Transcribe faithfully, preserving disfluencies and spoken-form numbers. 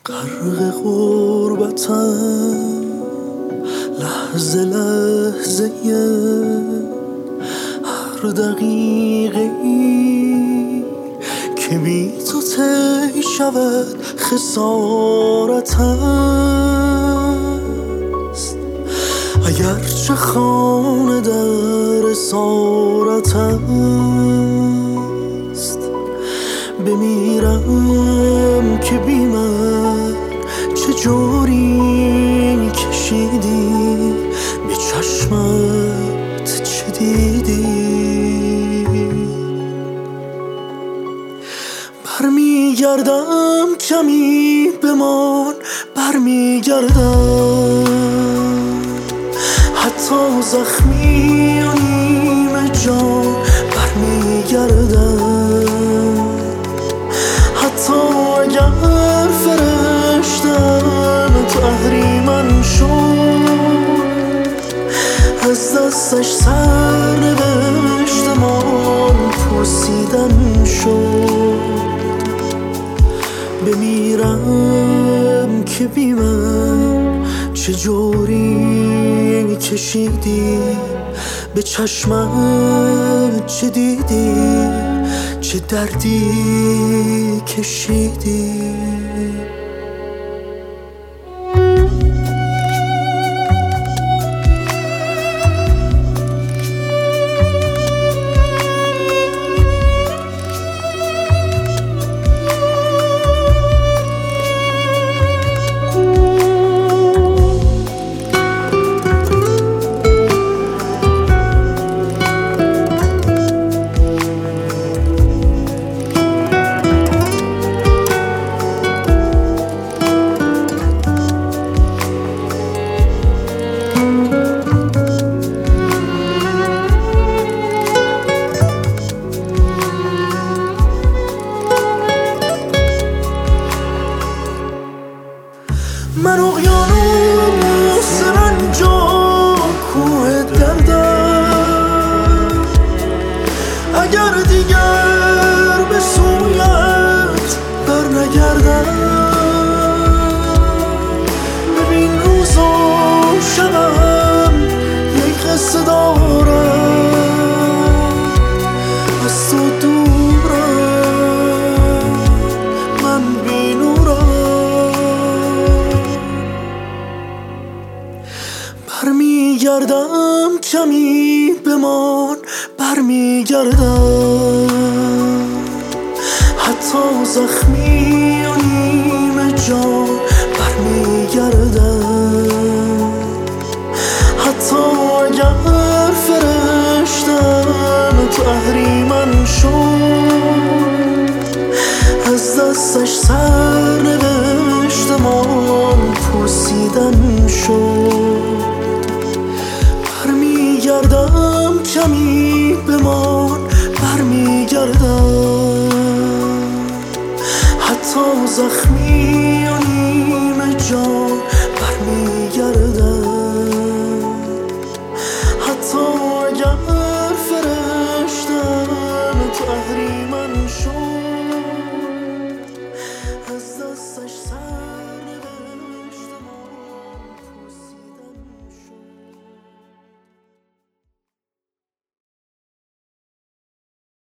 غرق غربتم لحظه لحظه هر دقیقه ای که بی تو طی شود خسارت است. اگرچه خانه در اسارت است، بمیرم که بی من چجوری کشیدی، به چشمت چه دیدی. برمیگردم کمی بمان، برمیگردم حتی زخمی و نیمه جان، برمیگردم حتی اگر فرشتم تو اهریمن شد، از دستش سر نوشتمان پوسیدن شد. بمیرم که بی من چجوری کشیدی، به چشمت چه دیدی، چه دردی کشیدی. من اقیانوس رنج و کوه دردم، اگر دیگر به سویت بر نگردم. ببین روز و شبم یک قصه دارم، از تو دورم من بی نورم. برمیگردم کمی بمان، برمیگردم حتی زخمی و نیمه جان، برمیگردم حتی اگر فرشتم تو اهریمن شد، از دستش سر نوشتمان پوسیدن شد. برمیگردم کمی بمان، برمیگردم حتی زخمی